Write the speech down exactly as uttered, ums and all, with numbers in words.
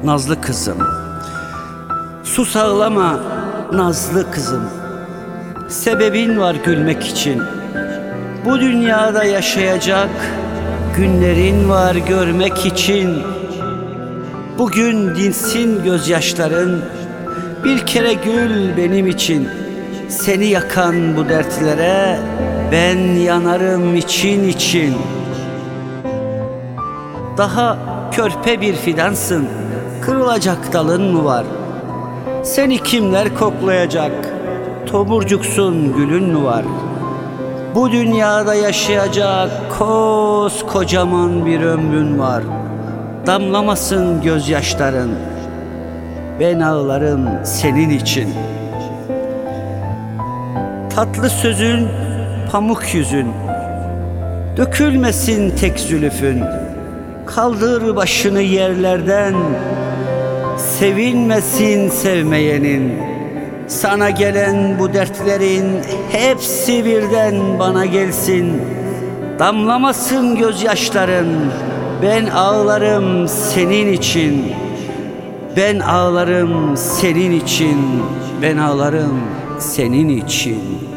nazlı kızım. Sus ağlama nazlı kızım. Sebebin var gülmek için. Bu dünyada yaşayacak günlerin var görmek için. Bugün dinsin gözyaşların, bir kere gül benim için. Seni yakan bu dertlere ben yanarım için için. Daha körpe bir fidansın, kırılacak dalın mı var? Seni kimler koklayacak, tomurcuksun gülün mü var? Bu dünyada yaşayacak koskocaman bir ömrün var. Damlamasın gözyaşların, ben ağlarım senin için. Tatlı sözün, pamuk yüzün, dökülmesin tek zülüfün. Kaldır başını yerlerden, sevinmesin sevmeyenin. Sana gelen bu dertlerin hepsi birden bana gelsin. Damlamasın gözyaşların, ben ağlarım senin için. Ben ağlarım senin için, ben ağlarım senin için.